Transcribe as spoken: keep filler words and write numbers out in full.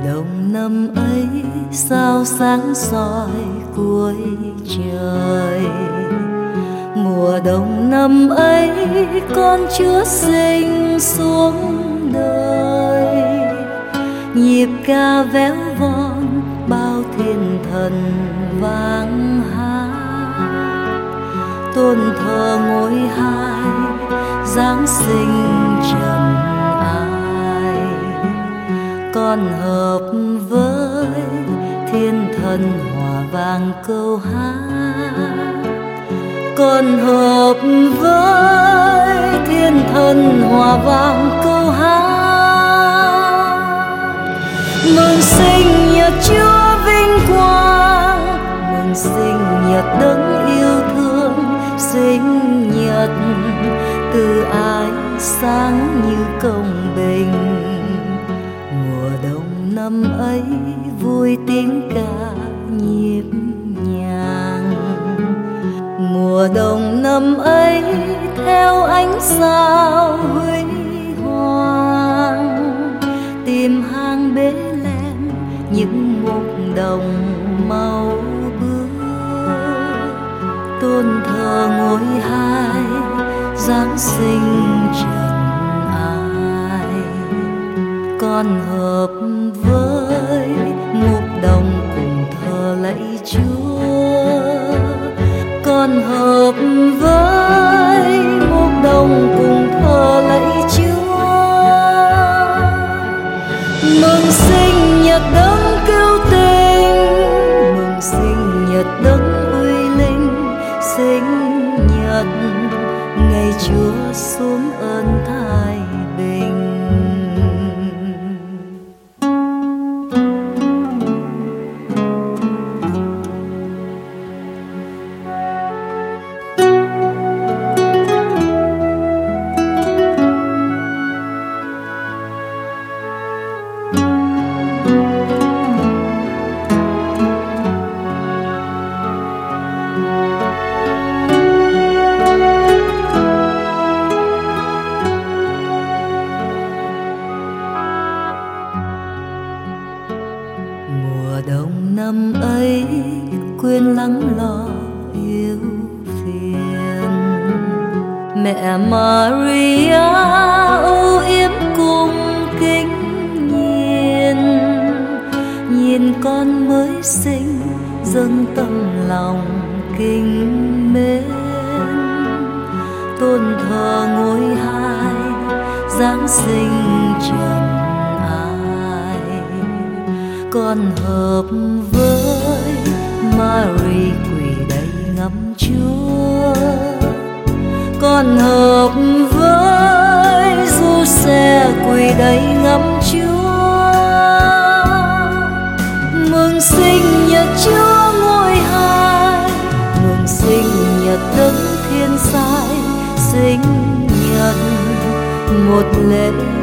đông năm ấy sao sáng soi cuối trời. Mùa đông năm ấy con Chúa sinh xuống đời. Nhịp ca véo von bao thiên thần vang hát. Tôn thờ ngôi hai Giáng sinh trần ai. Con hợp với thiên thần hòa vang câu hát. Con hợp với thiên thần hòa vang câu hát. Mừng sinh nhật Chúa vinh quang, mừng sinh nhật đấng yêu thương. Sinh nhật từ ái sáng như công bình. Mùa đông năm ấy vui tiếng ca nhịp nhàng. Mùa đông năm ấy theo ánh sao huy hoàng. Tìm hang bế lên những mục đồng màu bướm. Tôn thờ ngôi hai Giáng sinh trần ai. Con hợp với mục đồng cùng thờ lạy Chúa. Con hợp với mục đồng cùng thờ lạy Chúa. Mừng sinh nhật đấng cứu tình, mừng sinh nhật đấng uy linh. Sinh nhật ngày Chúa xuống ơn thái bình. Đông năm ấy quên lắng lo yêu phiền. Mẹ Maria âu yếm cung kính nhìn. Nhìn con mới sinh dâng tâm lòng kính mến. Tôn thờ ngôi hai Giáng sinh trần. Con hợp với Mary quỳ đây ngắm Chúa. Con hợp với Giuse quỳ đây ngắm Chúa. Mừng sinh nhật Chúa ngôi hai, mừng sinh nhật đấng thiên sai. Sinh nhật một lễ